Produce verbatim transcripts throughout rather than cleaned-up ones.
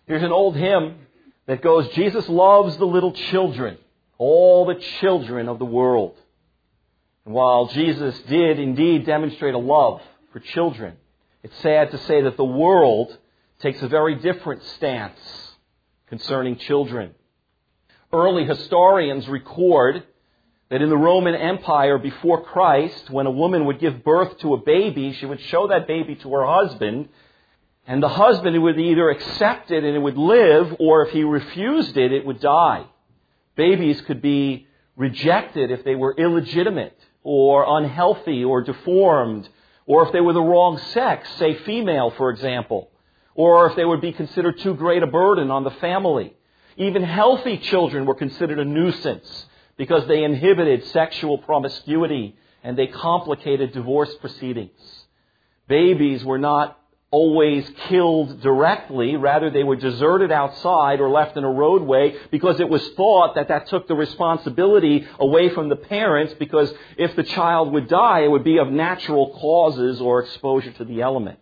There's an old hymn that goes, Jesus loves the little children, all the children of the world. And while Jesus did indeed demonstrate a love for children, it's sad to say that the world takes a very different stance concerning children. Early historians record that in the Roman Empire before Christ, when a woman would give birth to a baby, she would show that baby to her husband, and the husband would either accept it and it would live, or if he refused it, it would die. Babies could be rejected if they were illegitimate or unhealthy or deformed, or if they were the wrong sex, say female, for example, or if they would be considered too great a burden on the family. Even healthy children were considered a nuisance because they inhibited sexual promiscuity and they complicated divorce proceedings. Babies were not always killed directly. Rather, they were deserted outside or left in a roadway because it was thought that that took the responsibility away from the parents, because if the child would die, it would be of natural causes or exposure to the elements.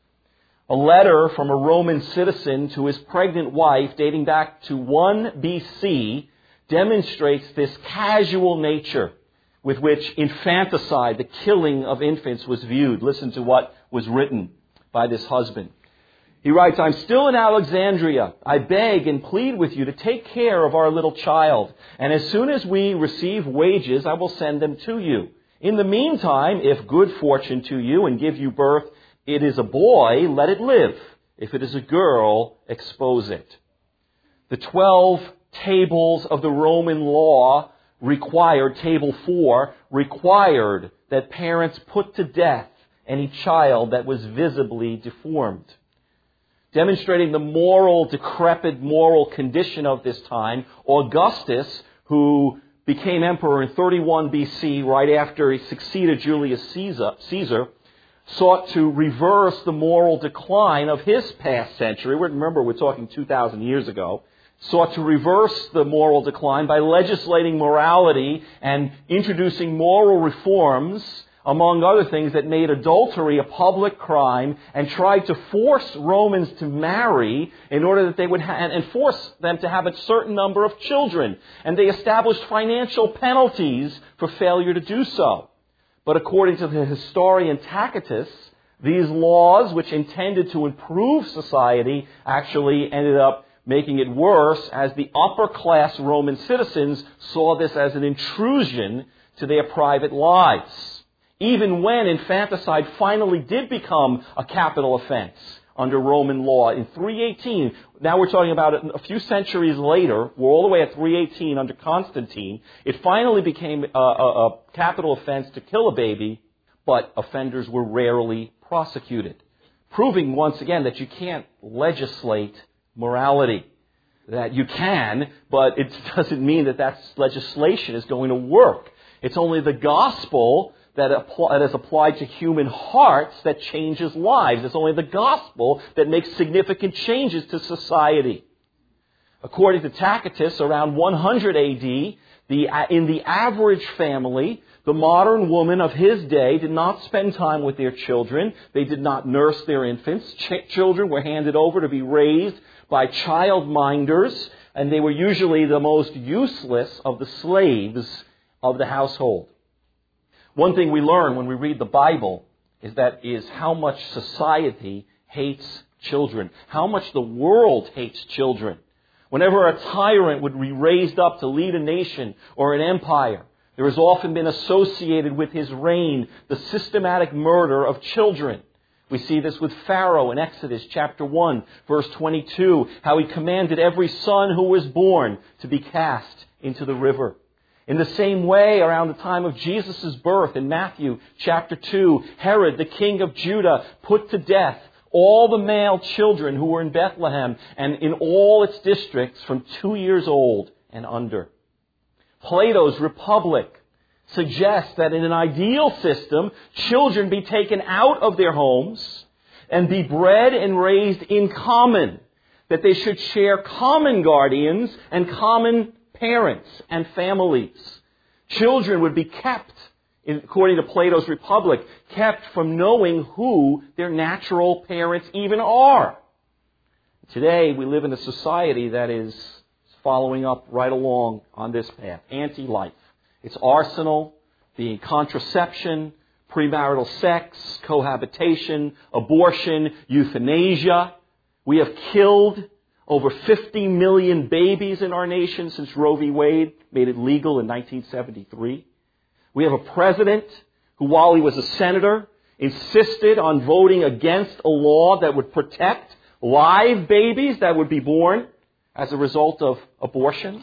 A letter from a Roman citizen to his pregnant wife dating back to one B C demonstrates this casual nature with which infanticide, the killing of infants, was viewed. Listen to what was written by this husband. He writes, I'm still in Alexandria. I beg and plead with you to take care of our little child. And as soon as we receive wages, I will send them to you. In the meantime, if good fortune to you and give you birth, it is a boy, let it live. If it is a girl, expose it. The twelve tables of the Roman law required, table four, required that parents put to death any child that was visibly deformed. Demonstrating the moral, decrepit moral condition of this time, Augustus, who became emperor in thirty-one B C, right after he succeeded Julius Caesar, Caesar, sought to reverse the moral decline of his past century. Remember, we're talking two thousand years ago. Sought to reverse the moral decline by legislating morality and introducing moral reforms, among other things, that made adultery a public crime and tried to force Romans to marry in order that they would ha- and force them to have a certain number of children. And they established financial penalties for failure to do so. But according to the historian Tacitus, these laws, which intended to improve society, actually ended up making it worse, as the upper-class Roman citizens saw this as an intrusion to their private lives. Even when infanticide finally did become a capital offense under Roman law in three eighteen, now we're talking about it a few centuries later, we're all the way at three eighteen under Constantine, it finally became a, a, a capital offense to kill a baby, but offenders were rarely prosecuted. Proving once again that you can't legislate morality. That you can, but it doesn't mean that that legislation is going to work. It's only the gospel that, apply, that is applied to human hearts that changes lives. It's only the gospel that makes significant changes to society. According to Tacitus, around one hundred A D, the, in the average family, the modern woman of his day did not spend time with their children. They did not nurse their infants. Ch- children were handed over to be raised by childminders, and they were usually the most useless of the slaves of the household. One thing we learn when we read the Bible is that is how much society hates children, how much the world hates children. Whenever a tyrant would be raised up to lead a nation or an empire, there has often been associated with his reign the systematic murder of children. We see this with Pharaoh in Exodus chapter one, verse twenty-two, how he commanded every son who was born to be cast into the river. In the same way, around the time of Jesus' birth in Matthew chapter two, Herod, the king of Judah, put to death all the male children who were in Bethlehem and in all its districts from two years old and under. Plato's Republic suggests that in an ideal system, children be taken out of their homes and be bred and raised in common, that they should share common guardians and common parents and families. Children would be kept, according to Plato's Republic, kept from knowing who their natural parents even are. Today, we live in a society that is following up right along on this path, anti-life. Its arsenal being contraception, premarital sex, cohabitation, abortion, euthanasia. We have killed over fifty million babies in our nation since Roe v. Wade made it legal in nineteen seventy-three. We have a president who, while he was a senator, insisted on voting against a law that would protect live babies that would be born as a result of abortions.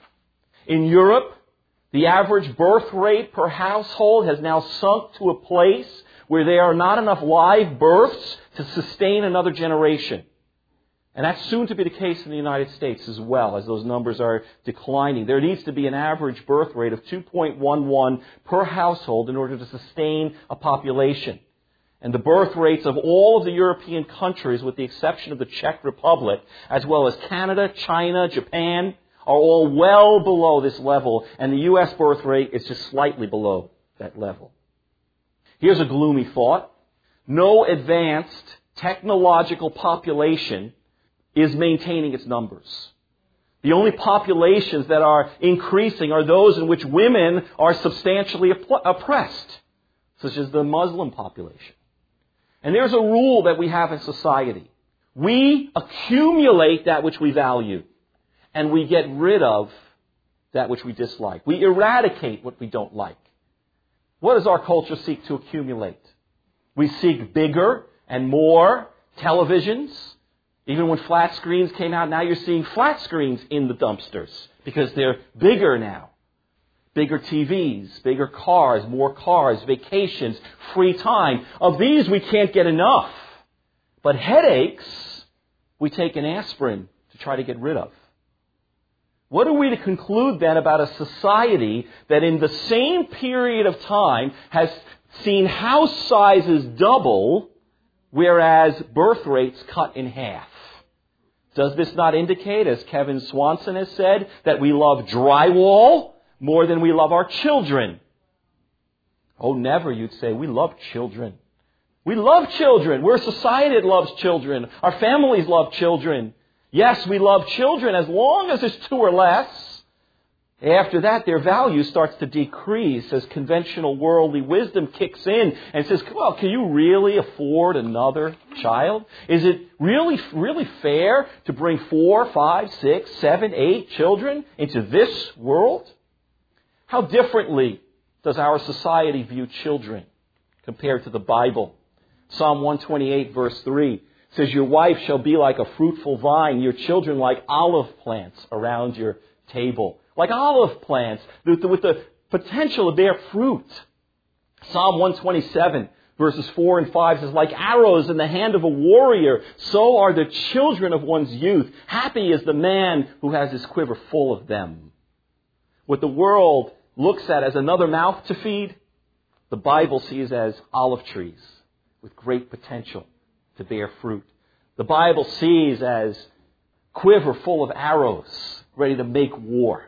In Europe, the average birth rate per household has now sunk to a place where there are not enough live births to sustain another generation. And that's soon to be the case in the United States as well, as those numbers are declining. There needs to be an average birth rate of two point one one per household in order to sustain a population. And the birth rates of all of the European countries, with the exception of the Czech Republic, as well as Canada, China, Japan, are all well below this level, and the U S birth rate is just slightly below that level. Here's a gloomy thought. No advanced technological population is maintaining its numbers. The only populations that are increasing are those in which women are substantially oppressed, such as the Muslim population. And there's a rule that we have in society. We accumulate that which we value, and we get rid of that which we dislike. We eradicate what we don't like. What does our culture seek to accumulate? We seek bigger and more televisions. Even when flat screens came out, now you're seeing flat screens in the dumpsters because they're bigger now. Bigger T Vs, bigger cars, more cars, vacations, free time. Of these, we can't get enough. But headaches, we take an aspirin to try to get rid of. What are we to conclude then about a society that in the same period of time has seen house sizes double, whereas birth rates cut in half? Does this not indicate, as Kevin Swanson has said, that we love drywall more than we love our children? Oh, never, you'd say. We love children. We love children. We're a society that loves children. Our families love children. Yes, we love children as long as there's two or less. After that, their value starts to decrease as conventional worldly wisdom kicks in and says, well, can you really afford another child? Is it really, really fair to bring four, five, six, seven, eight children into this world? How differently does our society view children compared to the Bible? Psalm one twenty-eight, verse three says, your wife shall be like a fruitful vine, your children like olive plants around your table. Like olive plants with the, with the potential to bear fruit. Psalm one twenty-seven, verses four and five says, like arrows in the hand of a warrior, so are the children of one's youth. Happy is the man who has his quiver full of them. What the world looks at as another mouth to feed, the Bible sees as olive trees with great potential to bear fruit. The Bible sees as quiver full of arrows ready to make war.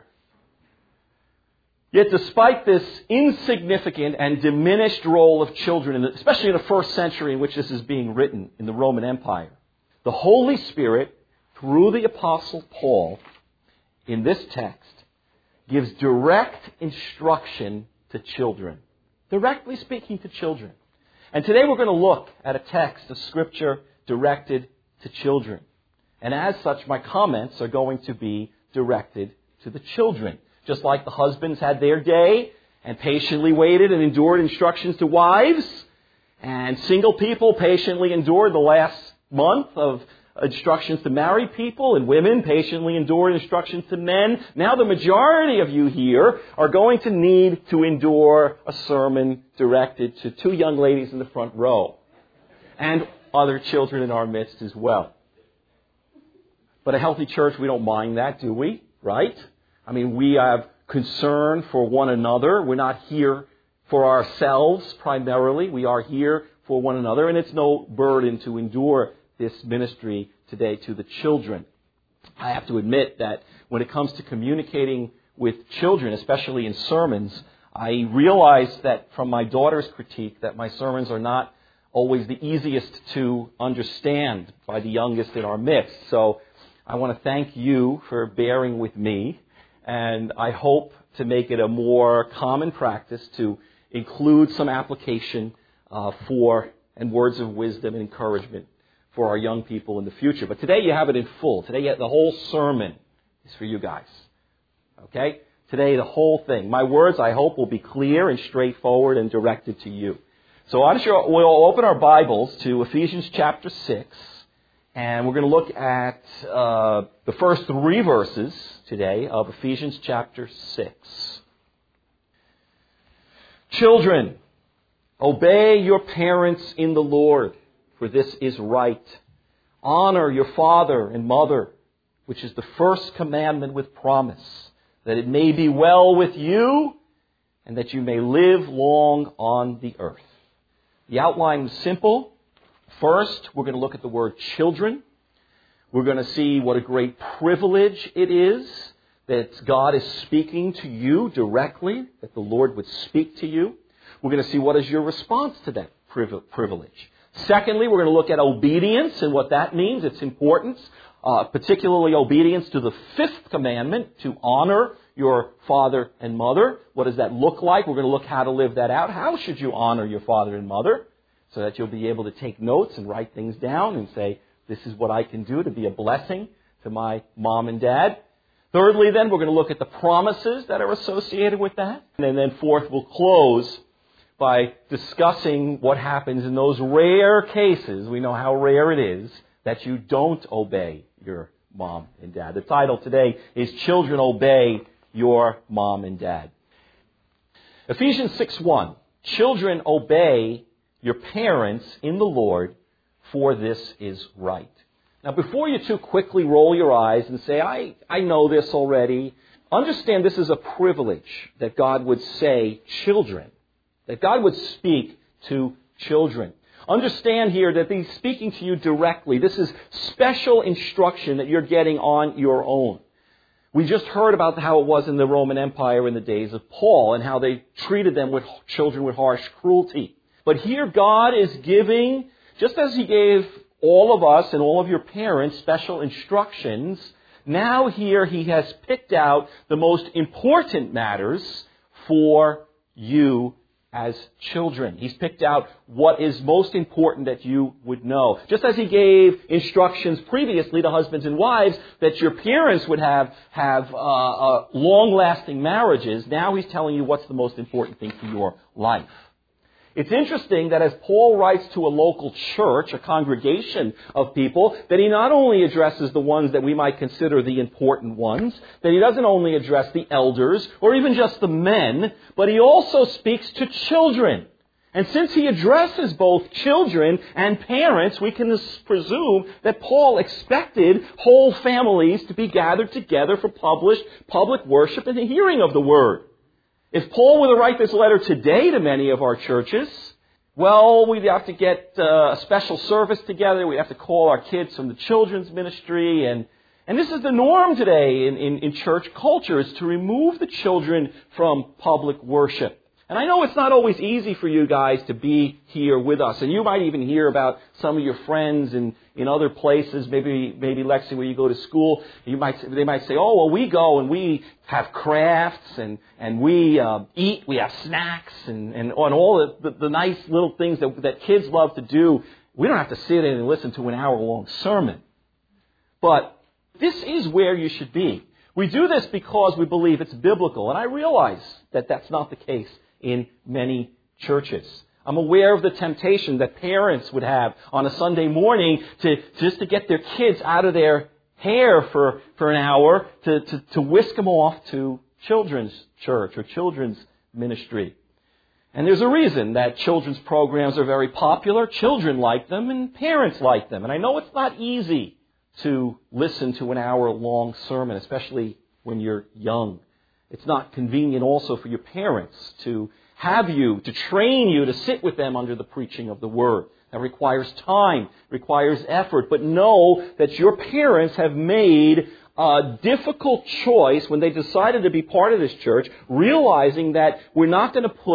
Yet despite this insignificant and diminished role of children, especially in the first century in which this is being written in the Roman Empire, the Holy Spirit, through the Apostle Paul, in this text, gives direct instruction to children. Directly speaking to children. And today we're going to look at a text of Scripture directed to children. And as such, my comments are going to be directed to the children. Just like the husbands had their day and patiently waited and endured instructions to wives, and single people patiently endured the last month of instructions to married people, and women patiently endured instructions to men. Now the majority of you here are going to need to endure a sermon directed to two young ladies in the front row and other children in our midst as well. But a healthy church, we don't mind that, do we? Right? I mean, we have concern for one another. We're not here for ourselves primarily. We are here for one another, and it's no burden to endure this ministry today to the children. I have to admit that when it comes to communicating with children, especially in sermons, I realize that from my daughter's critique that my sermons are not always the easiest to understand by the youngest in our midst. So I want to thank you for bearing with me, and I hope to make it a more common practice to include some application uh, for and words of wisdom and encouragement for our young people in the future. But today you have it in full. Today you have the whole sermon is for you guys. Okay? Today the whole thing. My words, I hope, will be clear and straightforward and directed to you. So I'm sure we'll open our Bibles to Ephesians chapter six, and we're going to look at uh, the first three verses today of Ephesians chapter six. Children, obey your parents in the Lord, for this is right. Honor your father and mother, which is the first commandment with promise, that it may be well with you and that you may live long on the earth. The outline is simple. First, we're going to look at the word children. We're going to see what a great privilege it is that God is speaking to you directly, that the Lord would speak to you. We're going to see what is your response to that privilege. Secondly, we're going to look at obedience and what that means, its importance, uh, particularly obedience to the fifth commandment, to honor your father and mother. What does that look like? We're going to look how to live that out. How should you honor your father and mother? So that you'll be able to take notes and write things down and say, this is what I can do to be a blessing to my mom and dad. Thirdly, then, we're going to look at the promises that are associated with that. And then fourth, we'll close by discussing what happens in those rare cases, we know how rare it is, that you don't obey your mom and dad. The title today is Children Obey Your Mom and Dad. Ephesians six one, children obey your parents in the Lord, for this is right. Now, before you too quickly roll your eyes and say, I, I know this already, understand this is a privilege that God would say children, that God would speak to children. Understand here that He's speaking to you directly. This is special instruction that you're getting on your own. We just heard about how it was in the Roman Empire in the days of Paul and how they treated them with children with harsh cruelty. But here God is giving, just as He gave all of us and all of your parents special instructions, now here He has picked out the most important matters for you as children. He's picked out what is most important that you would know. Just as He gave instructions previously to husbands and wives that your parents would have, have uh, uh, long-lasting marriages, now He's telling you what's the most important thing for your life. It's interesting that as Paul writes to a local church, a congregation of people, that he not only addresses the ones that we might consider the important ones, that he doesn't only address the elders or even just the men, but he also speaks to children. And since he addresses both children and parents, we can presume that Paul expected whole families to be gathered together for published public worship and the hearing of the Word. If Paul were to write this letter today to many of our churches, well, we'd have to get uh, a special service together. We'd have to call our kids from the children's ministry. And, and this is the norm today in, in, in church culture, is to remove the children from public worship. And I know it's not always easy for you guys to be here with us. And you might even hear about some of your friends in, in other places, maybe maybe Lexi, where you go to school. You might They might say, oh, well, we go and we have crafts and, and we uh, eat, we have snacks and, and on all the, the, the nice little things that, that kids love to do. We don't have to sit in and listen to an hour-long sermon. But this is where you should be. We do this because we believe it's biblical. And I realize that that's not the case in many churches. I'm aware of the temptation that parents would have on a Sunday morning to just to get their kids out of their hair for, for an hour to, to, to whisk them off to children's church or children's ministry. And there's a reason that children's programs are very popular. Children like them and parents like them. And I know it's not easy to listen to an hour-long sermon, especially when you're young. It's not convenient also for your parents to have you, to train you to sit with them under the preaching of the Word. That requires time, requires effort. But know that your parents have made a difficult choice when they decided to be part of this church, realizing that we're not going to put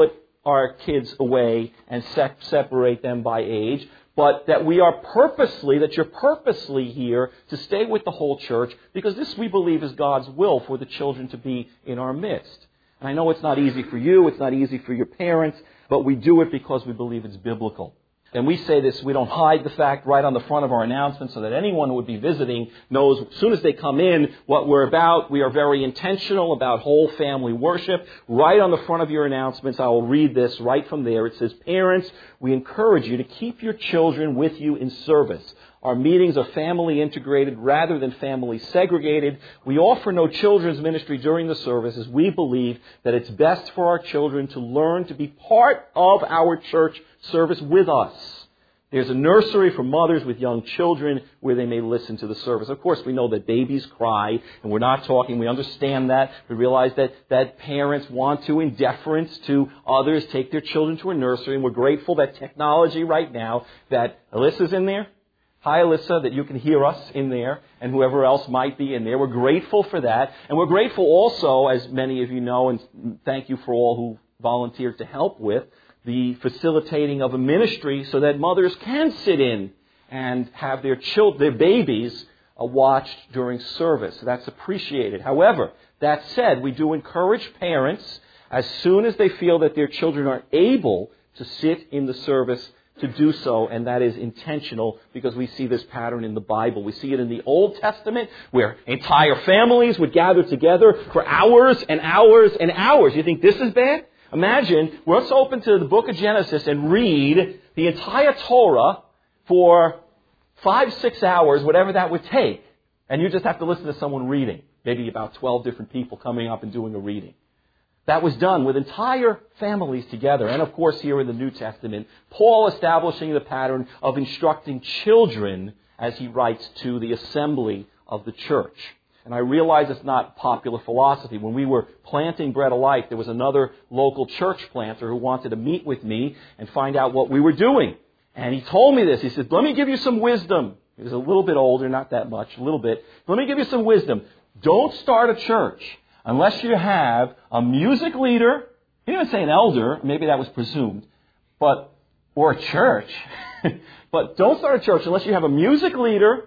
our kids away and se- separate them by age, but that we are purposely, that you're purposely here to stay with the whole church, because this, we believe, is God's will for the children to be in our midst. And I know it's not easy for you, it's not easy for your parents, but we do it because we believe it's biblical. And we say this, we don't hide the fact right on the front of our announcement so that anyone who would be visiting knows as soon as they come in what we're about. We are very intentional about whole family worship. Right on the front of your announcements, I will read this right from there. It says, "Parents, we encourage you to keep your children with you in service. Our meetings are family integrated rather than family segregated. We offer no children's ministry during the service as we believe that it's best for our children to learn to be part of our church service with us. There's a nursery for mothers with young children where they may listen to the service." Of course, we know that babies cry, and we're not talking, we understand that. We realize that, that parents want to, in deference to others, take their children to a nursery, and we're grateful that technology right now, that Alyssa's in there. Hi, Alyssa, that you can hear us in there, and whoever else might be in there. We're grateful for that. And we're grateful also, as many of you know, and thank you for all who volunteered to help with, the facilitating of a ministry so that mothers can sit in and have their children, their babies uh, watched during service. That's appreciated. However, that said, we do encourage parents, as soon as they feel that their children are able to sit in the service, to do so, and that is intentional because we see this pattern in the Bible. We see it in the Old Testament where entire families would gather together for hours and hours and hours. You think this is bad? Imagine, let's open to the book of Genesis and read the entire Torah for five, six hours, whatever that would take. And you just have to listen to someone reading. Maybe about twelve different people coming up and doing a reading. That was done with entire families together. And of course, here in the New Testament, Paul establishing the pattern of instructing children as he writes to the assembly of the church. And I realize it's not popular philosophy. When we were planting Bread of Life, there was another local church planter who wanted to meet with me and find out what we were doing. And he told me this. He said, "Let me give you some wisdom." He was a little bit older, not that much, a little bit. "Let me give you some wisdom. Don't start a church unless you have a music leader," he didn't say an elder, maybe that was presumed, but or a church. "But don't start a church unless you have a music leader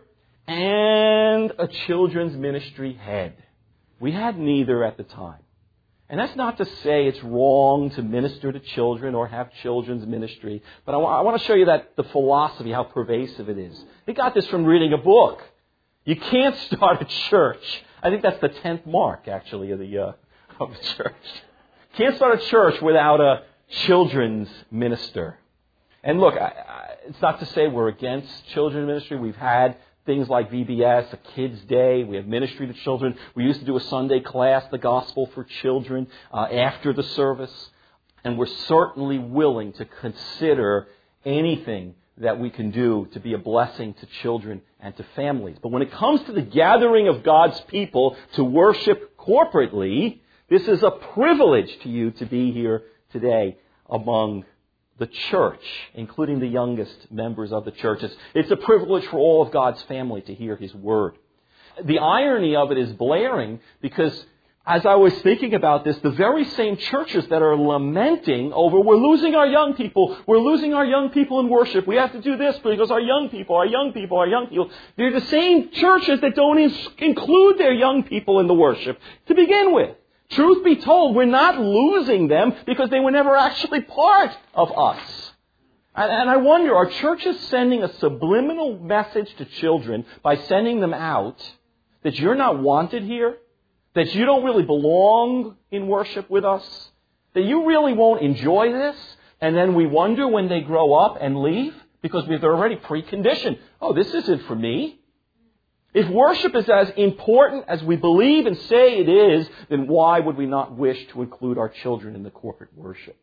and a children's ministry head." We had neither at the time. And that's not to say it's wrong to minister to children or have children's ministry, but I, w- I want to show you that the philosophy, how pervasive it is. We got this from reading a book. You can't start a church. I think that's the tenth mark, actually, of the, uh, of the church. Can't start a church without a children's minister. And look, I, I, it's not to say we're against children's ministry. We've had things like V B S, a Kids' Day. We have ministry to children. We used to do a Sunday class, the Gospel for Children, uh, after the service. And we're certainly willing to consider anything that we can do to be a blessing to children and to families. But when it comes to the gathering of God's people to worship corporately, this is a privilege to you to be here today among the church, including the youngest members of the church. It's, it's a privilege for all of God's family to hear His Word. The irony of it is blaring because as I was thinking about this, the very same churches that are lamenting over, we're losing our young people, we're losing our young people in worship, we have to do this because our young people, our young people, our young people, they're the same churches that don't ins- include their young people in the worship to begin with. Truth be told, we're not losing them because they were never actually part of us. And, and I wonder, are churches sending a subliminal message to children by sending them out that you're not wanted here? That you don't really belong in worship with us? That you really won't enjoy this? And then we wonder when they grow up and leave? Because we've already preconditioned. Oh, this isn't for me. If worship is as important as we believe and say it is, then why would we not wish to include our children in the corporate worship?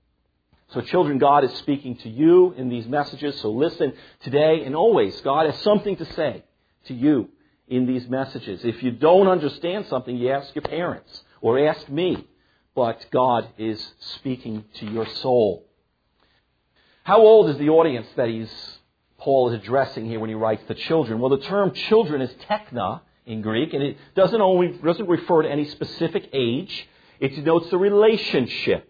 So children, God is speaking to you in these messages. So listen today and always. God has something to say to you in these messages. If you don't understand something, you ask your parents or ask me. But God is speaking to your soul. How old is the audience that he's Paul is addressing here when he writes to children? Well, the term children is tekna in Greek, and it doesn't only doesn't refer to any specific age. It denotes the relationship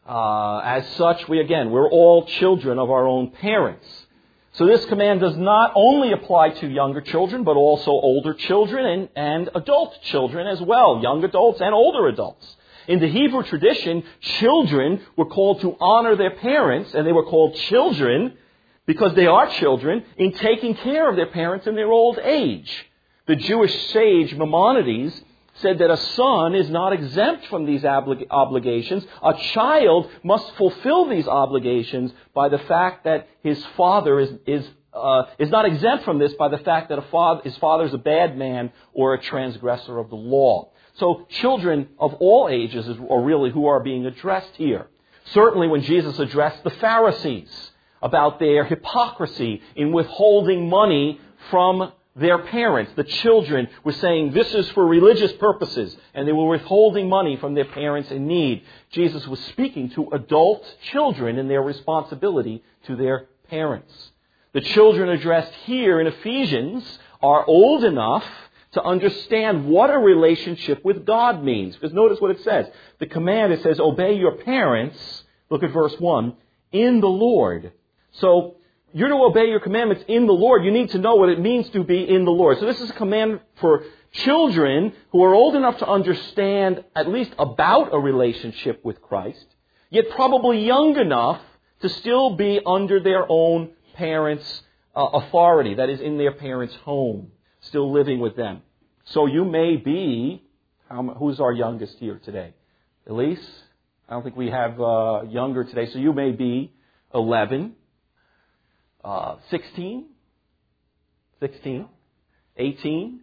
Uh, as such, we again, we're all children of our own parents. So this command does not only apply to younger children, but also older children and, and adult children as well, young adults and older adults. In the Hebrew tradition, children were called to honor their parents, and they were called children because they are children in taking care of their parents in their old age. The Jewish sage Maimonides said that a son is not exempt from these oblig- obligations. A child must fulfill these obligations by the fact that his father is is uh, is not exempt from this by the fact that a father, his father is a bad man or a transgressor of the law. So children of all ages are really who are being addressed here. Certainly when Jesus addressed the Pharisees about their hypocrisy in withholding money from their parents, the children were saying this is for religious purposes, and they were withholding money from their parents in need. Jesus was speaking to adult children in their responsibility to their parents. The children addressed here in Ephesians are old enough to understand what a relationship with God means. Because notice what it says. The command, it says, obey your parents, look at verse one, in the Lord. So, you're to obey your commandments in the Lord. You need to know what it means to be in the Lord. So this is a command for children who are old enough to understand at least about a relationship with Christ, yet probably young enough to still be under their own parents' uh, authority, that is, in their parents' home, still living with them. So you may be, um, who's our youngest here today? Elise? I don't think we have uh, younger today. So you may be eleven. Uh, sixteen, sixteen, eighteen,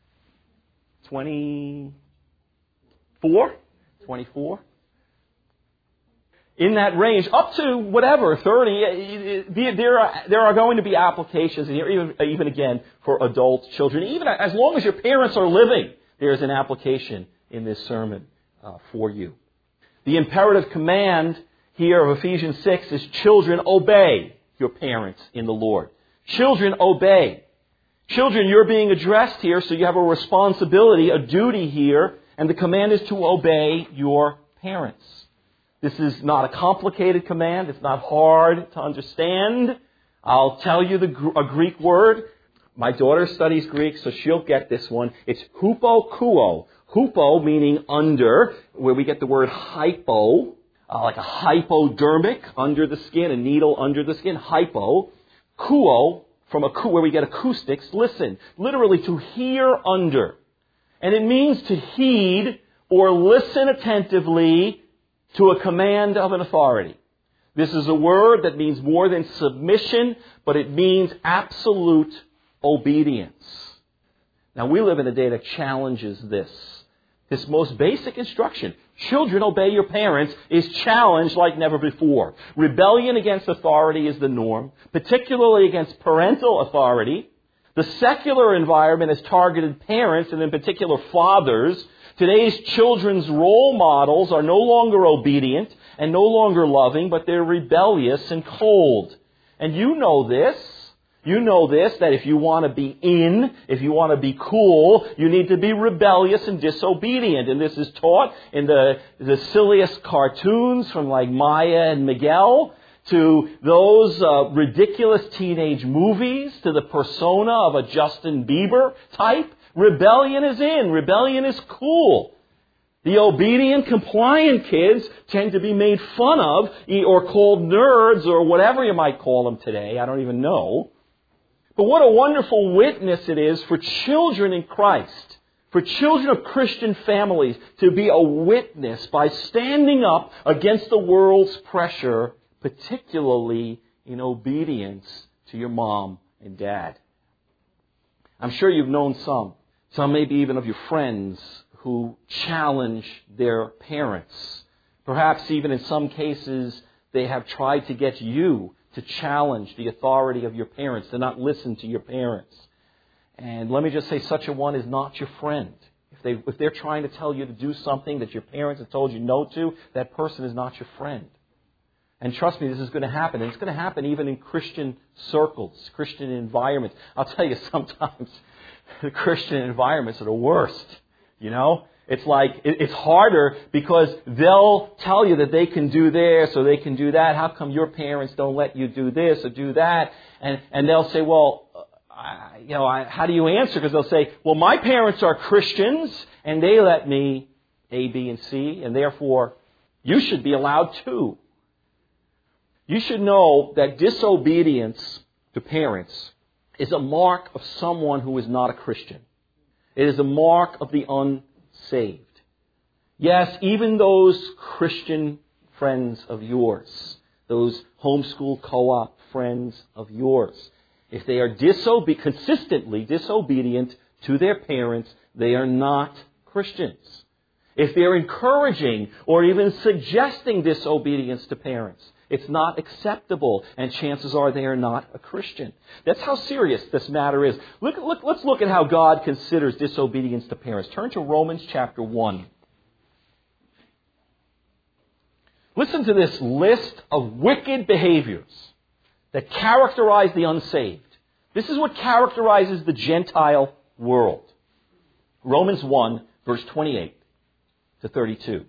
twenty-four, twenty-four. In that range, up to whatever, thirty, there are, there are going to be applications here, even, even again, for adult children. Even as long as your parents are living, there is an application in this sermon uh, for you. The imperative command here of Ephesians six is children, obey your parents in the Lord. Children, obey. Children, you're being addressed here, so you have a responsibility, a duty here, and the command is to obey your parents. This is not a complicated command. It's not hard to understand. I'll tell you the a Greek word. My daughter studies Greek, so she'll get this one. It's hupokuo. Hupo meaning under, where we get the word hypo. Uh, like a hypodermic, under the skin, a needle under the skin, hypo. Kuo, from a ku, where we get acoustics, listen, literally to hear under. And it means to heed or listen attentively to a command of an authority. This is a word that means more than submission, but it means absolute obedience. Now, we live in a day that challenges this. This most basic instruction, children, obey your parents, is challenged like never before. Rebellion against authority is the norm, particularly against parental authority. The secular environment has targeted parents, and in particular fathers. Today's children's role models are no longer obedient and no longer loving, but they're rebellious and cold. And you know this. You know this, that if you want to be in, if you want to be cool, you need to be rebellious and disobedient. And this is taught in the, the silliest cartoons from like Maya and Miguel, to those uh, ridiculous teenage movies, to the persona of a Justin Bieber type. Rebellion is in. Rebellion is cool. The obedient, compliant kids tend to be made fun of or called nerds or whatever you might call them today. I don't even know. But what a wonderful witness it is for children in Christ, for children of Christian families to be a witness by standing up against the world's pressure, particularly in obedience to your mom and dad. I'm sure you've known some, some maybe even of your friends who challenge their parents. Perhaps even in some cases they have tried to get you to challenge the authority of your parents, to not listen to your parents. And let me just say, such a one is not your friend. If, they, if they're trying to tell you to do something that your parents have told you no to, that person is not your friend. And trust me, this is going to happen. And it's going to happen even in Christian circles, Christian environments. I'll tell you, sometimes the Christian environments are the worst. You know, It's like, it's harder because they'll tell you that they can do this or they can do that. How come your parents don't let you do this or do that? And, and they'll say, well, I, you know, I, how do you answer? Because they'll say, well, my parents are Christians and they let me A, B, and C, and therefore you should be allowed too. You should know that disobedience to parents is a mark of someone who is not a Christian. It is a mark of the unsaved. Yes, even those Christian friends of yours, those homeschool co-op friends of yours, if they are disobe- consistently disobedient to their parents, they are not Christians. If they're encouraging or even suggesting disobedience to parents, it's not acceptable, and chances are they are not a Christian. That's how serious this matter is. Look, look, let's look at how God considers disobedience to parents. Turn to Romans chapter one. Listen to this list of wicked behaviors that characterize the unsaved. This is what characterizes the Gentile world. Romans one, verse twenty-eight to thirty-two.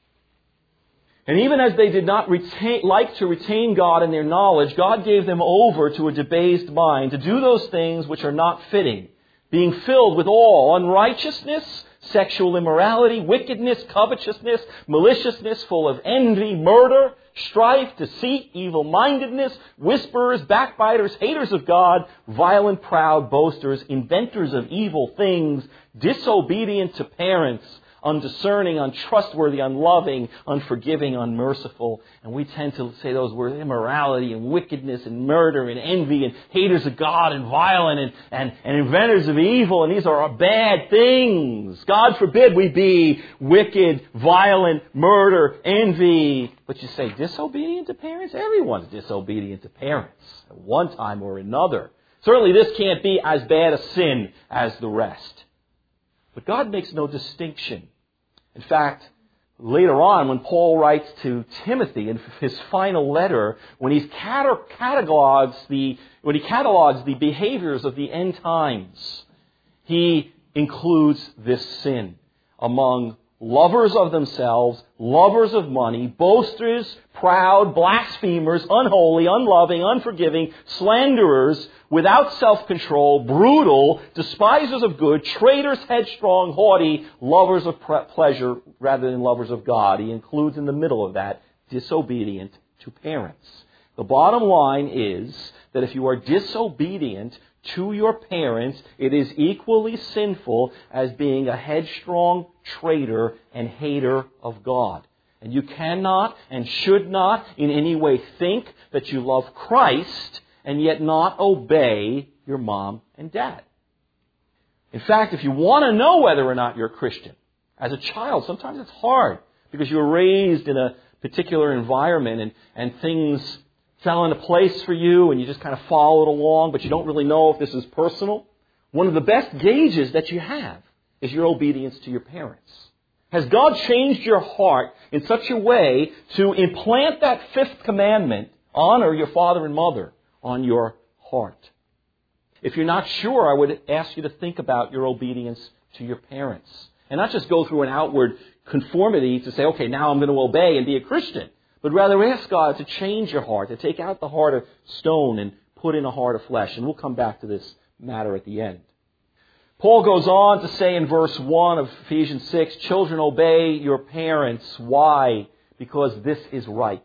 And even as they did not retain, like to retain God in their knowledge, God gave them over to a debased mind to do those things which are not fitting, being filled with all unrighteousness, sexual immorality, wickedness, covetousness, maliciousness, full of envy, murder, strife, deceit, evil-mindedness, whisperers, backbiters, haters of God, violent, proud, boasters, inventors of evil things, disobedient to parents, undiscerning, untrustworthy, unloving, unforgiving, unmerciful. And we tend to say those words, immorality and wickedness and murder and envy and haters of God and violent and, and, and inventors of evil. And these are bad things. God forbid we be wicked, violent, murder, envy. But you say, disobedient to parents? Everyone's disobedient to parents at one time or another. Certainly this can't be as bad a sin as the rest. But God makes no distinction. In fact, later on, when Paul writes to Timothy in his final letter, when he catalogs the when he catalogs the behaviors of the end times, he includes this sin among lovers of themselves, lovers of money, boasters, proud, blasphemers, unholy, unloving, unforgiving, slanderers, without self-control, brutal, despisers of good, traitors, headstrong, haughty, lovers of pre- pleasure rather than lovers of God. He includes in the middle of that, disobedient to parents. The bottom line is that if you are disobedient to your parents, it is equally sinful as being a headstrong traitor and hater of God. And you cannot and should not in any way think that you love Christ and yet not obey your mom and dad. In fact, if you want to know whether or not you're a Christian, as a child, sometimes it's hard because you were raised in a particular environment and, and things fell into place for you and you just kind of followed along, but you don't really know if this is personal. One of the best gauges that you have is your obedience to your parents. Has God changed your heart in such a way to implant that fifth commandment, honor your father and mother, on your heart? If you're not sure, I would ask you to think about your obedience to your parents. And not just go through an outward conformity to say, okay, now I'm going to obey and be a Christian. But rather ask God to change your heart, to take out the heart of stone and put in a heart of flesh. And we'll come back to this matter at the end. Paul goes on to say in verse one of Ephesians six, children, obey your parents. Why? Because this is right.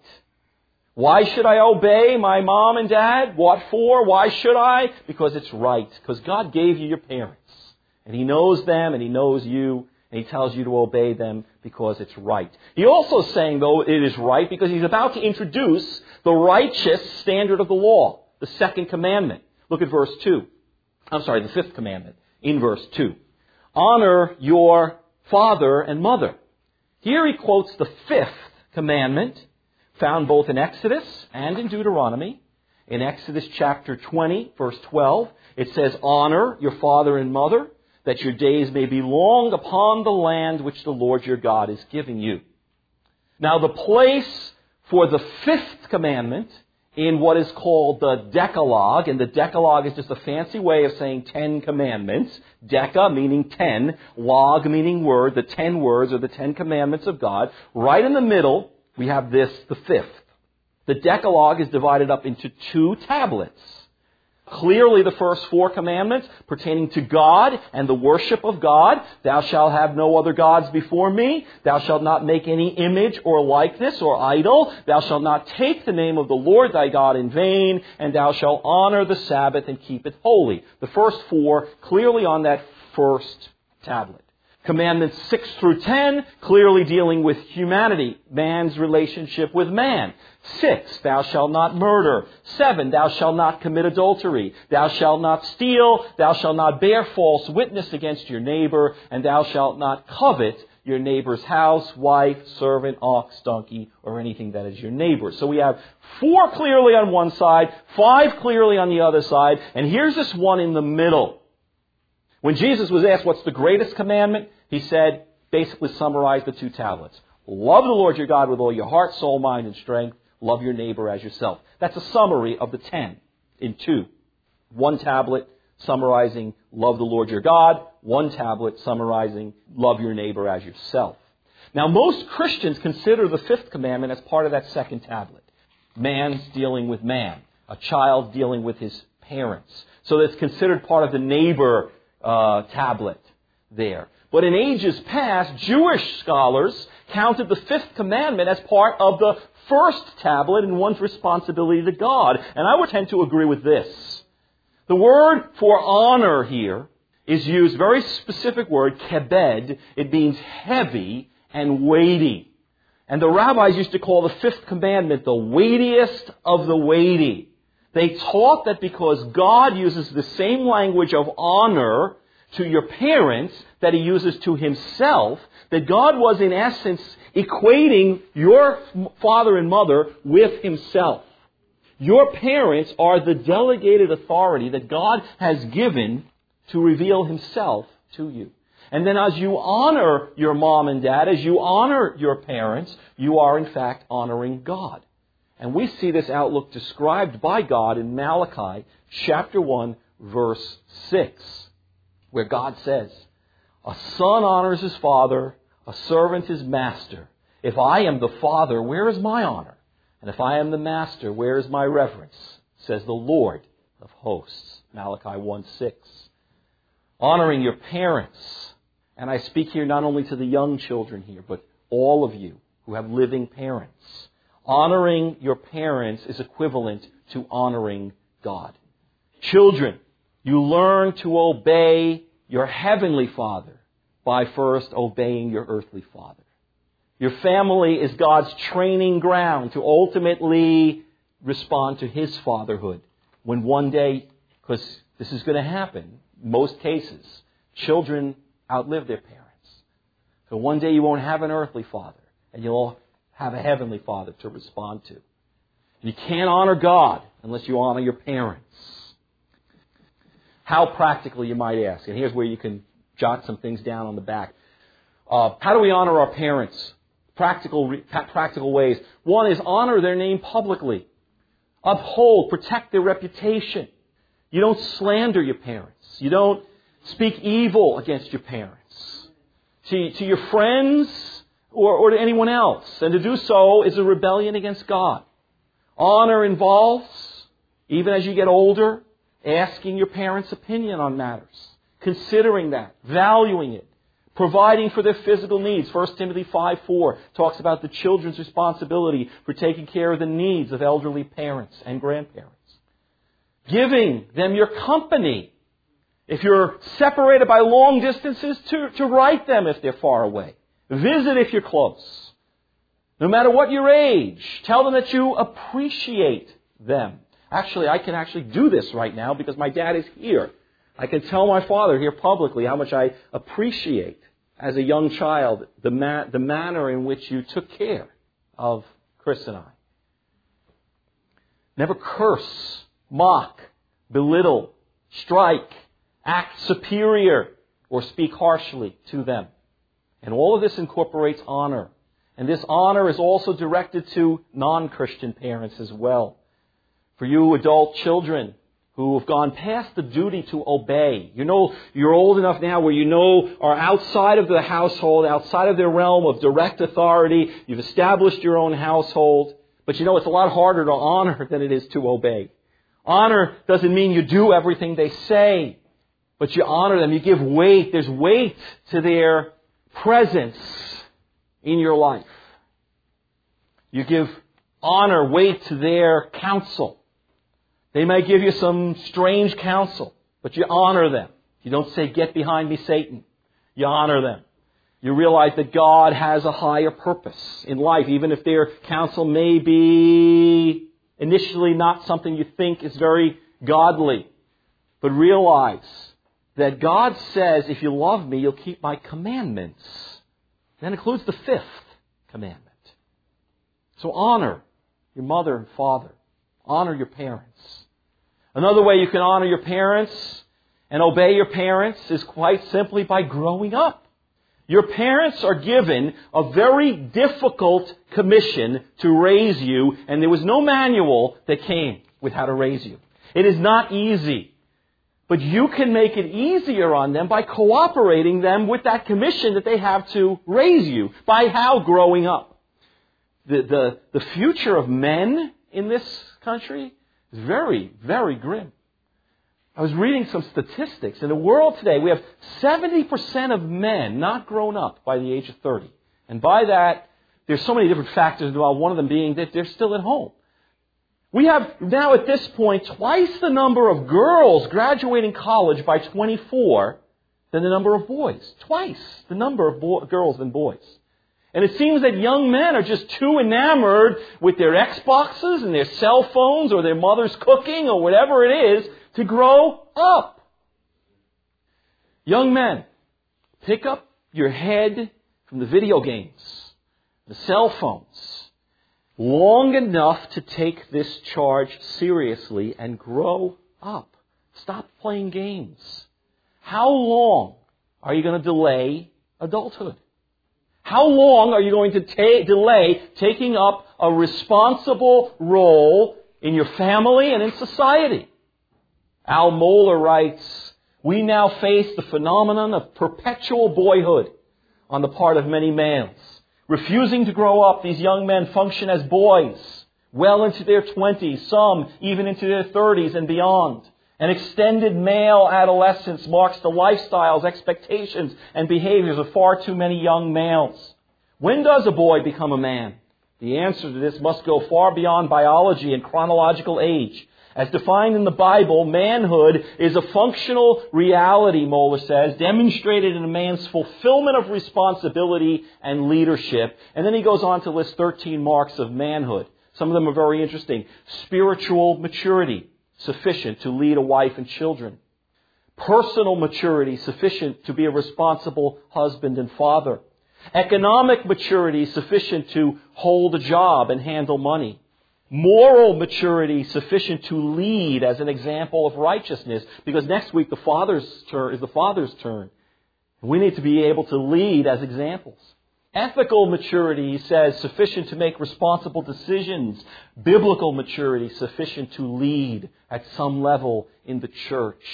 Why should I obey my mom and dad? What for? Why should I? Because it's right. Because God gave you your parents. And He knows them and He knows you. And He tells you to obey them because it's right. He also is saying, though, it is right because He's about to introduce the righteous standard of the law, the second commandment. Look at verse two. I'm sorry, the fifth commandment in verse two. Honor your father and mother. Here he quotes the fifth commandment, found both in Exodus and in Deuteronomy. In Exodus chapter twenty, verse twelve, it says, honor your father and mother, that your days may be long upon the land which the Lord your God is giving you. Now the place for the fifth commandment in what is called the Decalogue, and the Decalogue is just a fancy way of saying Ten Commandments. Deca meaning ten, log meaning word, the ten words or the Ten Commandments of God. Right in the middle, we have this, the fifth. The Decalogue is divided up into two tablets. Clearly the first four commandments pertaining to God and the worship of God. Thou shalt have no other gods before me. Thou shalt not make any image or likeness or idol. Thou shalt not take the name of the Lord thy God in vain. And thou shalt honor the Sabbath and keep it holy. The first four clearly on that first tablet. Commandments six through ten, clearly dealing with humanity, man's relationship with man. Six, thou shalt not murder. Seven, thou shalt not commit adultery. Thou shalt not steal. Thou shalt not bear false witness against your neighbor. And thou shalt not covet your neighbor's house, wife, servant, ox, donkey, or anything that is your neighbor. So we have four clearly on one side, five clearly on the other side, and here's this one in the middle. When Jesus was asked what's the greatest commandment, he said, basically summarized the two tablets. Love the Lord your God with all your heart, soul, mind, and strength. Love your neighbor as yourself. That's a summary of the ten in two. One tablet summarizing love the Lord your God. One tablet summarizing love your neighbor as yourself. Now, most Christians consider the fifth commandment as part of that second tablet. Man's dealing with man. A child dealing with his parents. So it's considered part of the neighbor uh, tablet there. But in ages past, Jewish scholars counted the fifth commandment as part of the first tablet and one's responsibility to God. And I would tend to agree with this. The word for honor here is used, very specific word, kebed. It means heavy and weighty. And the rabbis used to call the fifth commandment the weightiest of the weighty. They taught that because God uses the same language of honor to your parents that He uses to Himself, that God was in essence equating your father and mother with Himself. Your parents are the delegated authority that God has given to reveal Himself to you. And then as you honor your mom and dad, as you honor your parents, you are in fact honoring God. And we see this outlook described by God in Malachi chapter one, verse six, where God says, a son honors his father, a servant his master. If I am the father, where is my honor? And if I am the master, where is my reverence? Says the Lord of hosts. Malachi one six. Honoring your parents. And I speak here not only to the young children here, but all of you who have living parents. Honoring your parents is equivalent to honoring God. Children, you learn to obey your heavenly Father by first obeying your earthly father. Your family is God's training ground to ultimately respond to His fatherhood. When one day, because this is going to happen, in most cases, children outlive their parents. So one day you won't have an earthly father, and you'll have a heavenly father to respond to. And you can't honor God unless you honor your parents. How practical, you might ask. And here's where you can jot some things down on the back. Uh, how do we honor our parents? Practical, practical ways. One is honor their name publicly. Uphold, protect their reputation. You don't slander your parents. You don't speak evil against your parents. To, to your friends or, or to anyone else. And to do so is a rebellion against God. Honor involves, even as you get older, asking your parents' opinion on matters. Considering that. Valuing it. Providing for their physical needs. First Timothy five four talks about the children's responsibility for taking care of the needs of elderly parents and grandparents. Giving them your company. If you're separated by long distances, to, to write them if they're far away. Visit if you're close. No matter what your age, tell them that you appreciate them. Actually, I can actually do this right now because my dad is here. I can tell my father here publicly how much I appreciate, as a young child, the, ma- the manner in which you took care of Chris and I. Never curse, mock, belittle, strike, act superior, or speak harshly to them. And all of this incorporates honor. And this honor is also directed to non-Christian parents as well. For you adult children who have gone past the duty to obey. You know, you're old enough now where you know are outside of the household, outside of their realm of direct authority. You've established your own household. But you know, it's a lot harder to honor than it is to obey. Honor doesn't mean you do everything they say, but you honor them. You give weight. There's weight to their presence in your life. You give honor, weight to their counsel. They may give you some strange counsel, but you honor them. You don't say, "Get behind me, Satan." You honor them. You realize that God has a higher purpose in life, even if their counsel may be initially not something you think is very godly. But realize that God says, if you love me, you'll keep my commandments. That includes the fifth commandment. So honor your mother and father. Honor your parents. Another way you can honor your parents and obey your parents is quite simply by growing up. Your parents are given a very difficult commission to raise you, and there was no manual that came with how to raise you. It is not easy. But you can make it easier on them by cooperating them with that commission that they have to raise you. By how? Growing up. The, the, the future of men in this country is very, very grim. I was reading some statistics. In the world today, we have seventy percent of men not grown up by the age of thirty. And by that, there's so many different factors involved, one of them being that they're still at home. We have now at this point twice the number of girls graduating college by twenty-four than the number of boys. Twice the number of bo- girls than boys. And it seems that young men are just too enamored with their Xboxes and their cell phones or their mother's cooking or whatever it is to grow up. Young men, pick up your head from the video games, the cell phones, long enough to take this charge seriously and grow up. Stop playing games. How long are you going to delay adulthood? How long are you going to ta- delay taking up a responsible role in your family and in society? Al Mohler writes, "We now face the phenomenon of perpetual boyhood on the part of many males. Refusing to grow up, these young men function as boys, well into their twenties, some even into their thirties and beyond. An extended male adolescence marks the lifestyles, expectations, and behaviors of far too many young males. When does a boy become a man? The answer to this must go far beyond biology and chronological age. As defined in the Bible, manhood is a functional reality," Mohler says, "demonstrated in a man's fulfillment of responsibility and leadership." And then he goes on to list thirteen marks of manhood. Some of them are very interesting. Spiritual maturity, sufficient to lead a wife and children. Personal maturity, sufficient to be a responsible husband and father. Economic maturity, sufficient to hold a job and handle money. Moral maturity, sufficient to lead as an example of righteousness. Because next week the father's turn is the father's turn. We need to be able to lead as examples. Ethical maturity, he says, sufficient to make responsible decisions. Biblical maturity, sufficient to lead at some level in the church.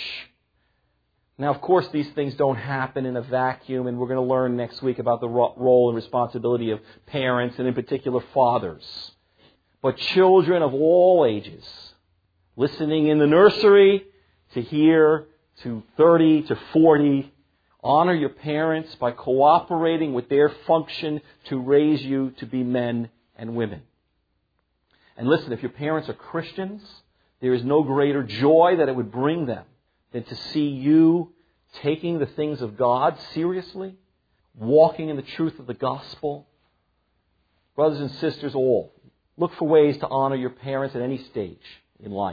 Now, of course, these things don't happen in a vacuum, and we're going to learn next week about the role and responsibility of parents, and in particular fathers. But children of all ages, listening in the nursery to here, to thirty, to forty, honor your parents by cooperating with their function to raise you to be men and women. And listen, if your parents are Christians, there is no greater joy that it would bring them than to see you taking the things of God seriously, walking in the truth of the gospel. Brothers and sisters all, look for ways to honor your parents at any stage in life.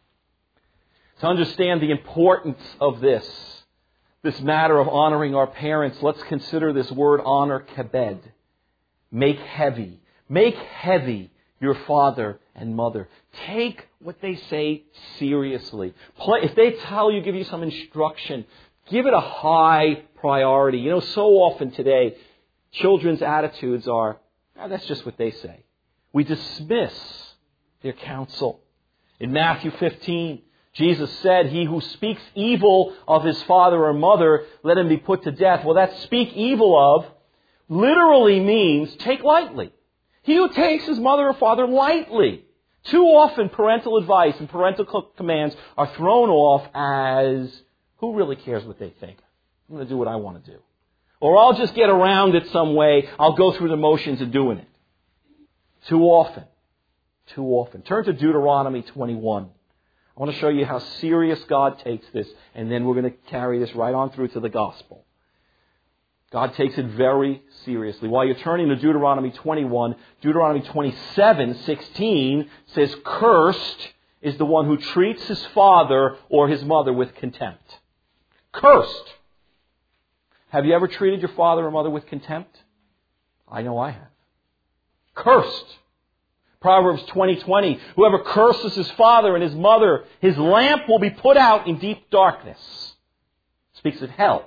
To understand the importance of this, this matter of honoring our parents, let's consider this word honor, kebed. Make heavy. Make heavy your father and mother. Take what they say seriously. If they tell you, give you some instruction, give it a high priority. You know, so often today, children's attitudes are, oh, that's just what they say. We dismiss their counsel. In Matthew fifteen, Jesus said, he who speaks evil of his father or mother, let him be put to death. Well, that speak evil of literally means take lightly. He who takes his mother or father lightly. Too often parental advice and parental commands are thrown off as, who really cares what they think? I'm going to do what I want to do. Or I'll just get around it some way. I'll go through the motions of doing it. Too often. Too often. Turn to Deuteronomy twenty-one. I want to show you how serious God takes this, and then we're going to carry this right on through to the gospel. God takes it very seriously. While you're turning to Deuteronomy twenty-one, Deuteronomy twenty-seven sixteen says, cursed is the one who treats his father or his mother with contempt. Cursed. Have you ever treated your father or mother with contempt? I know I have. Cursed. Proverbs twenty twenty, whoever curses his father and his mother, his lamp will be put out in deep darkness. Speaks of hell.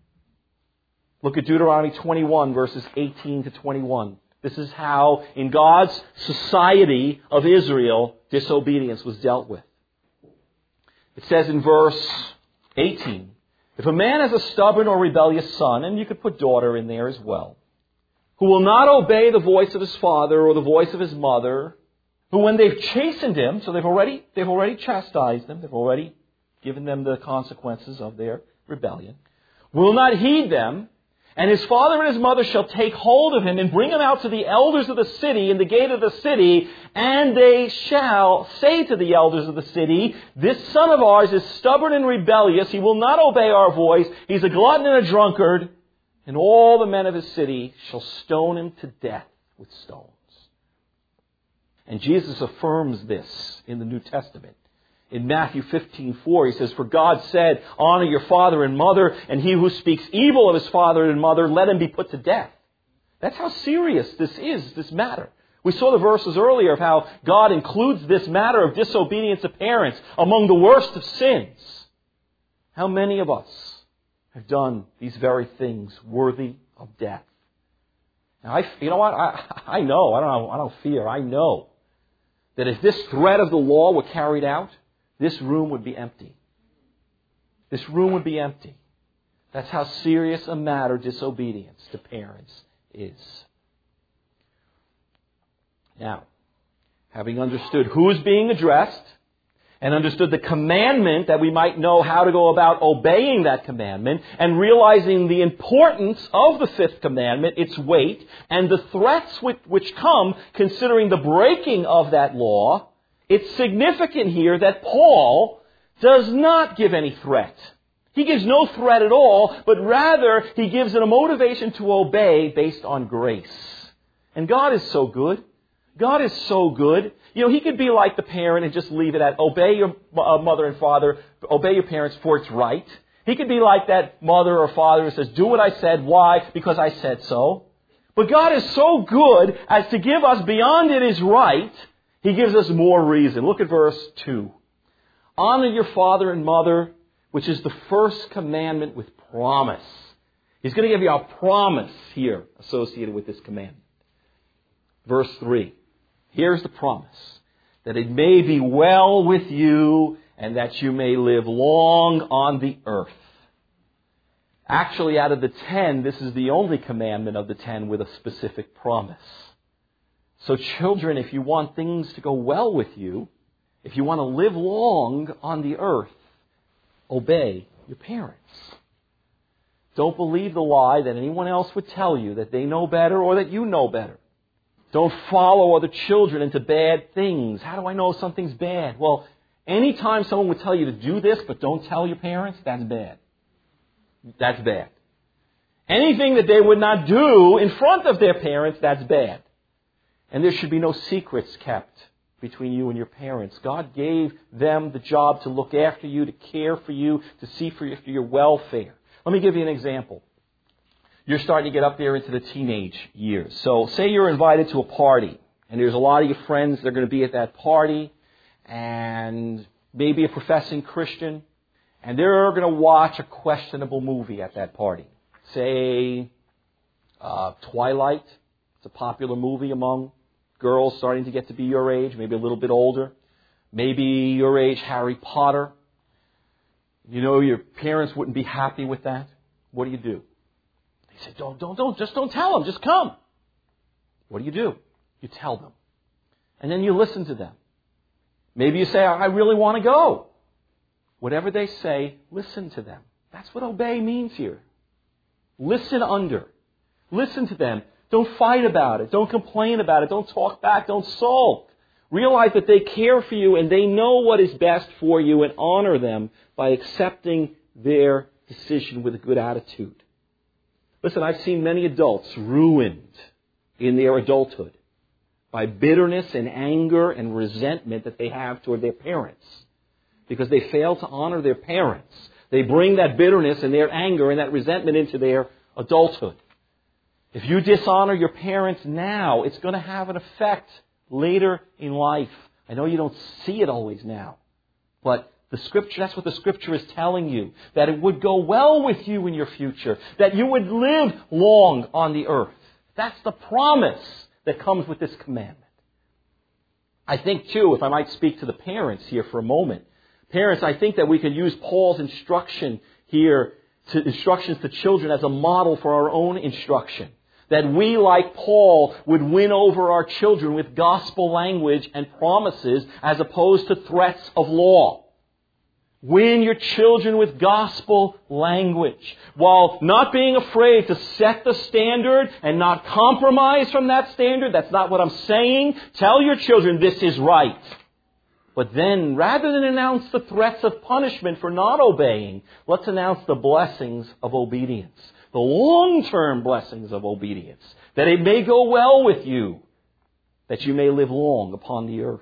Look at Deuteronomy twenty-one, verses eighteen to twenty-one. This is how, in God's society of Israel, disobedience was dealt with. It says in verse eighteen, if a man has a stubborn or rebellious son, and you could put daughter in there as well, who will not obey the voice of his father or the voice of his mother, who when they've chastened him, so they've already, they've already chastised them, they've already given them the consequences of their rebellion, will not heed them, and his father and his mother shall take hold of him and bring him out to the elders of the city in the gate of the city, and they shall say to the elders of the city, this son of ours is stubborn and rebellious, he will not obey our voice, he's a glutton and a drunkard, and all the men of his city shall stone him to death with stones. And Jesus affirms this in the New Testament. In Matthew fifteen four, he says, for God said, honor your father and mother, and he who speaks evil of his father and mother, let him be put to death. That's how serious this is, this matter. We saw the verses earlier of how God includes this matter of disobedience of parents among the worst of sins. How many of us have done these very things worthy of death? Now, I, you know what? I, I know. I don't, I don't fear. I know that if this threat of the law were carried out, this room would be empty. This room would be empty. That's how serious a matter disobedience to parents is. Now, having understood who is being addressed, and understood the commandment that we might know how to go about obeying that commandment, and realizing the importance of the fifth commandment, its weight, and the threats which, which come considering the breaking of that law, it's significant here that Paul does not give any threat. He gives no threat at all, but rather he gives it a motivation to obey based on grace. And God is so good. God is so good. You know, he could be like the parent and just leave it at obey your uh, mother and father, obey your parents for it's right. He could be like that mother or father who says, do what I said. Why? Because I said so. But God is so good as to give us beyond it is right. He gives us more reason. Look at verse two. Honor your father and mother, which is the first commandment with promise. He's going to give you a promise here associated with this commandment. Verse three. Here's the promise, that it may be well with you and that you may live long on the earth. Actually, out of the ten, this is the only commandment of the ten with a specific promise. So children, if you want things to go well with you, if you want to live long on the earth, obey your parents. Don't believe the lie that anyone else would tell you that they know better or that you know better. Don't follow other children into bad things. How do I know something's bad? Well, anytime someone would tell you to do this but don't tell your parents, that's bad. That's bad. Anything that they would not do in front of their parents, that's bad. And there should be no secrets kept between you and your parents. God gave them the job to look after you, to care for you, to see for your welfare. Let me give you an example. You're starting to get up there into the teenage years. So say you're invited to a party, and there's a lot of your friends that are going to be at that party, and maybe a professing Christian, and they're going to watch a questionable movie at that party. Say, uh, Twilight. It's a popular movie among girls starting to get to be your age, maybe a little bit older. Maybe your age, Harry Potter. You know your parents wouldn't be happy with that. What do you do? They say, don't, don't, don't, just don't tell them, just come. What do you do? You tell them. And then you listen to them. Maybe you say, I really want to go. Whatever they say, listen to them. That's what obey means here. Listen under. Listen to them. Don't fight about it. Don't complain about it. Don't talk back. Don't sulk. Realize that they care for you and they know what is best for you, and honor them by accepting their decision with a good attitude. Listen, I've seen many adults ruined in their adulthood by bitterness and anger and resentment that they have toward their parents because they fail to honor their parents. They bring that bitterness and their anger and that resentment into their adulthood. If you dishonor your parents now, it's going to have an effect later in life. I know you don't see it always now, but the Scripture, that's what the Scripture is telling you, that it would go well with you in your future, that you would live long on the earth. That's the promise that comes with this commandment. I think, too, if I might speak to the parents here for a moment, parents, I think that we can use Paul's instruction here, to instructions to children, as a model for our own instruction. That we, like Paul, would win over our children with gospel language and promises as opposed to threats of law. Win your children with gospel language, while not being afraid to set the standard and not compromise from that standard. That's not what I'm saying. Tell your children this is right. But then, rather than announce the threats of punishment for not obeying, let's announce the blessings of obedience. The long-term blessings of obedience. That it may go well with you. That you may live long upon the earth.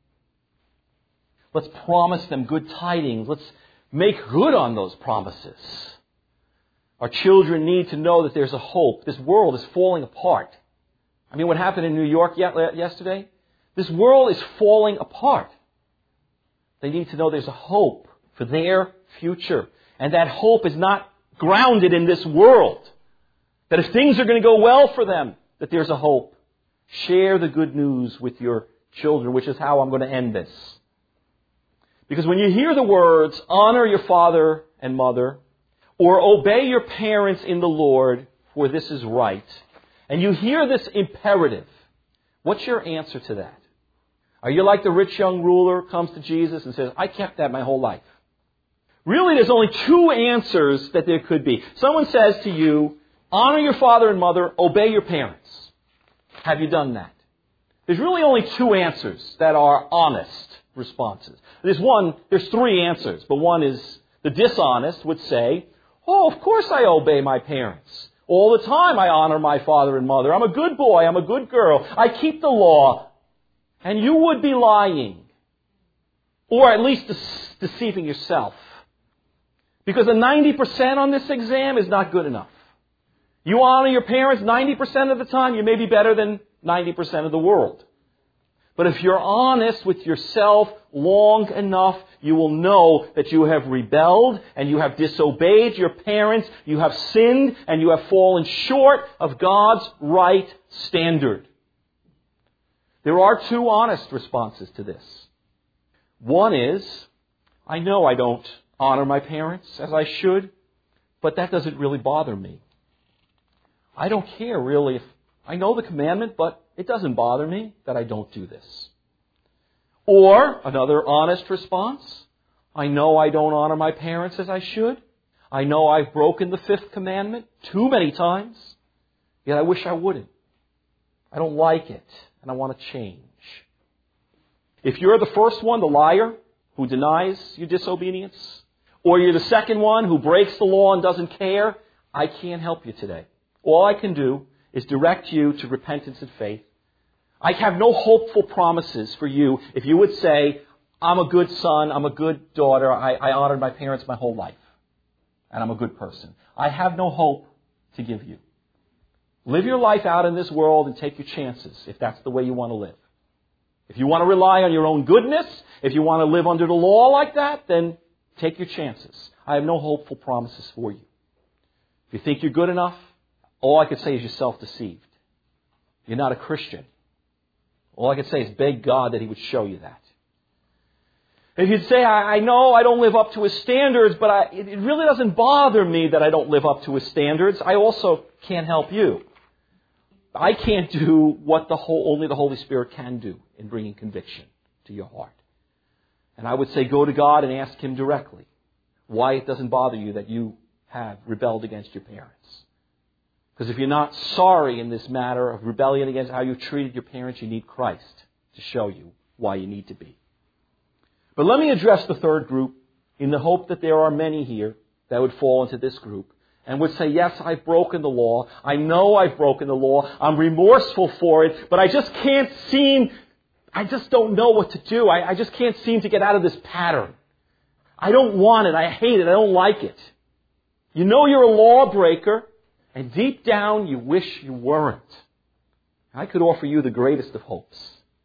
Let's promise them good tidings. Let's make good on those promises. Our children need to know that there's a hope. This world is falling apart. I mean, what happened in New York yesterday? This world is falling apart. They need to know there's a hope for their future. And that hope is not grounded in this world. That if things are going to go well for them, that there's a hope. Share the good news with your children, which is how I'm going to end this. Because when you hear the words, honor your father and mother, or obey your parents in the Lord, for this is right, and you hear this imperative, what's your answer to that? Are you like the rich young ruler who comes to Jesus and says, I kept that my whole life? Really, there's only two answers that there could be. Someone says to you, honor your father and mother, obey your parents. Have you done that? There's really only two answers that are honest responses. There's one, there's three answers, but one is the dishonest would say, oh, of course I obey my parents. All the time I honor my father and mother. I'm a good boy. I'm a good girl. I keep the law. And you would be lying. Or at least de- deceiving yourself. Because a ninety percent on this exam is not good enough. You honor your parents ninety percent of the time, you may be better than ninety percent of the world. But if you're honest with yourself long enough, you will know that you have rebelled and you have disobeyed your parents, you have sinned and you have fallen short of God's right standard. There are two honest responses to this. One is, I know I don't honor my parents as I should, but that doesn't really bother me. I don't care really if I know the commandment, but it doesn't bother me that I don't do this. Or, another honest response, I know I don't honor my parents as I should. I know I've broken the fifth commandment too many times, yet I wish I wouldn't. I don't like it, and I want to change. If you're the first one, the liar, who denies your disobedience, or you're the second one who breaks the law and doesn't care, I can't help you today. All I can do is direct you to repentance and faith. I have no hopeful promises for you if you would say, I'm a good son, I'm a good daughter, I, I honored my parents my whole life, and I'm a good person. I have no hope to give you. Live your life out in this world and take your chances if that's the way you want to live. If you want to rely on your own goodness, if you want to live under the law like that, then take your chances. I have no hopeful promises for you. If you think you're good enough, all I could say is you're self-deceived. You're not a Christian. All I could say is beg God that He would show you that. If you'd say, I, I know I don't live up to his standards, but I, it, it really doesn't bother me that I don't live up to his standards, I also can't help you. I can't do what the whole, only the Holy Spirit can do in bringing conviction to your heart. And I would say go to God and ask Him directly why it doesn't bother you that you have rebelled against your parents. Because if you're not sorry in this matter of rebellion against how you treated your parents, you need Christ to show you why you need to be. But let me address the third group in the hope that there are many here that would fall into this group and would say, yes, I've broken the law. I know I've broken the law. I'm remorseful for it, but I just can't seem, I just don't know what to do. I, I just can't seem to get out of this pattern. I don't want it. I hate it. I don't like it. You know you're a lawbreaker, and deep down you wish you weren't. I could offer you the greatest of hopes.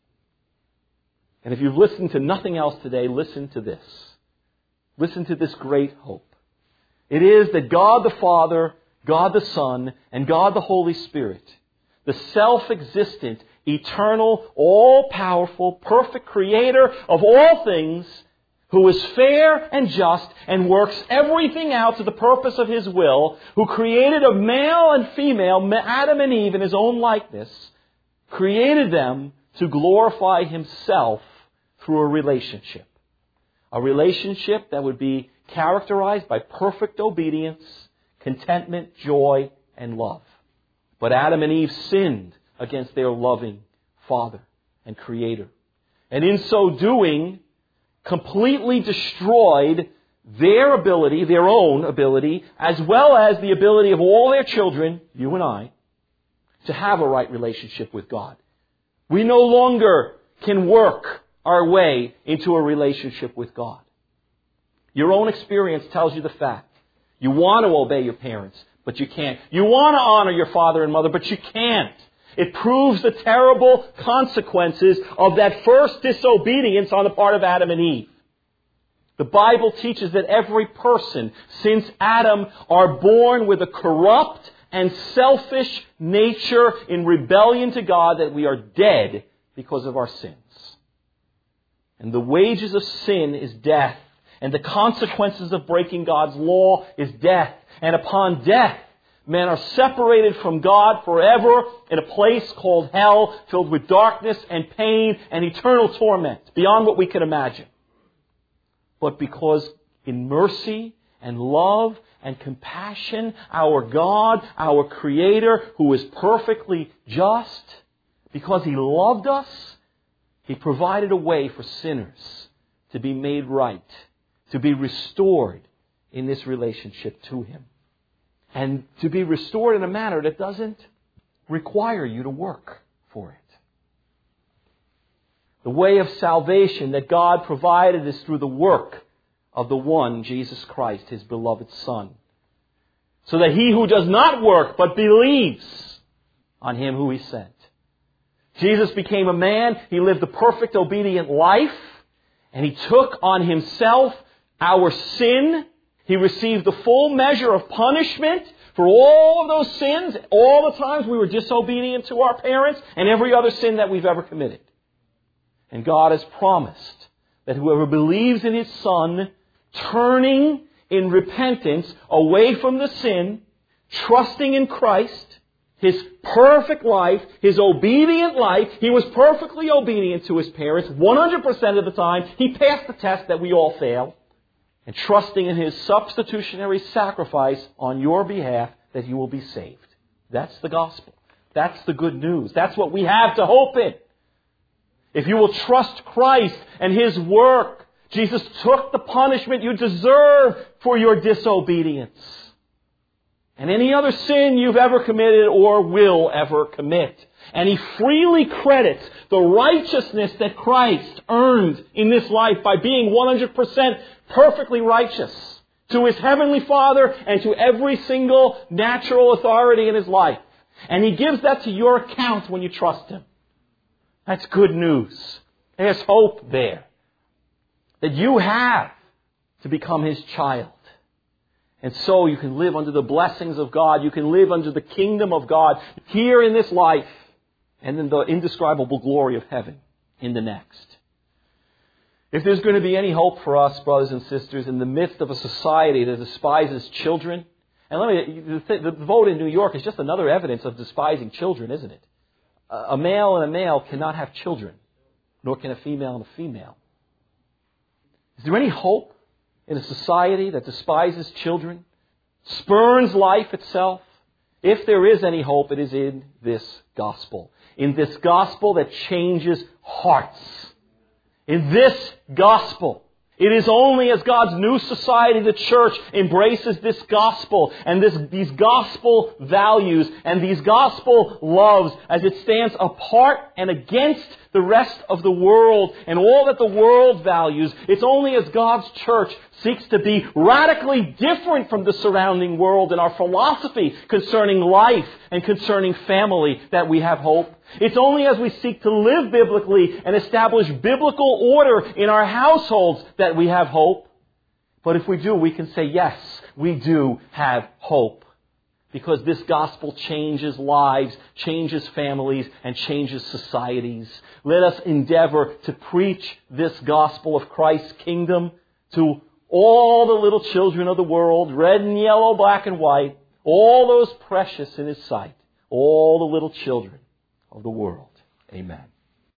And if you've listened to nothing else today, listen to this. Listen to this great hope. It is that God the Father, God the Son, and God the Holy Spirit, the self-existent, eternal, all-powerful, perfect Creator of all things, who is fair and just and works everything out to the purpose of His will, who created a male and female, Adam and Eve, in His own likeness, created them to glorify Himself through a relationship. A relationship that would be characterized by perfect obedience, contentment, joy, and love. But Adam and Eve sinned against their loving Father and Creator. And in so doing, completely destroyed their ability, their own ability, as well as the ability of all their children, you and I, to have a right relationship with God. We no longer can work our way into a relationship with God. Your own experience tells you the fact. You want to obey your parents, but you can't. You want to honor your father and mother, but you can't. It proves the terrible consequences of that first disobedience on the part of Adam and Eve. The Bible teaches that every person, since Adam, are born with a corrupt and selfish nature in rebellion to God, that we are dead because of our sins. And the wages of sin is death. And the consequences of breaking God's law is death. And upon death, men are separated from God forever in a place called hell, filled with darkness and pain and eternal torment, beyond what we can imagine. But because in mercy and love and compassion, our God, our Creator, who is perfectly just, because He loved us, He provided a way for sinners to be made right, to be restored in this relationship to Him. And to be restored in a manner that doesn't require you to work for it. The way of salvation that God provided is through the work of the one, Jesus Christ, His beloved Son. So that he who does not work but believes on Him who He sent. Jesus became a man. He lived a perfect, obedient life. And He took on Himself our sin. He received the full measure of punishment for all of those sins, all the times we were disobedient to our parents, and every other sin that we've ever committed. And God has promised that whoever believes in His Son, turning in repentance away from the sin, trusting in Christ, His perfect life, His obedient life, He was perfectly obedient to His parents one hundred percent of the time. He passed the test that we all fail. And trusting in His substitutionary sacrifice on your behalf, that you will be saved. That's the gospel. That's the good news. That's what we have to hope in. If you will trust Christ and His work, Jesus took the punishment you deserve for your disobedience. And any other sin you've ever committed or will ever commit. And He freely credits the righteousness that Christ earned in this life by being one hundred percent perfectly righteous to His Heavenly Father and to every single natural authority in His life. And He gives that to your account when you trust Him. That's good news. There's hope there. That you have to become His child. And so you can live under the blessings of God. You can live under the kingdom of God here in this life and in the indescribable glory of heaven in the next. If there's going to be any hope for us, brothers and sisters, in the midst of a society that despises children, and let me, the, the vote in New York is just another evidence of despising children, isn't it? A male and a male cannot have children, nor can a female and a female. Is there any hope in a society that despises children, spurns life itself? If there is any hope, it is in this gospel. In this gospel that changes hearts. In this gospel. It is only as God's new society, the church, embraces this gospel and this, these gospel values and these gospel loves as it stands apart and against the rest of the world and all that the world values. It's only as God's church seeks to be radically different from the surrounding world in our philosophy concerning life and concerning family that we have hope. It's only as we seek to live biblically and establish biblical order in our households that we have hope. But if we do, we can say, yes, we do have hope. Because this gospel changes lives, changes families, and changes societies. Let us endeavor to preach this gospel of Christ's kingdom to all the little children of the world, red and yellow, black and white, all those precious in His sight, all the little children of the world. Amen.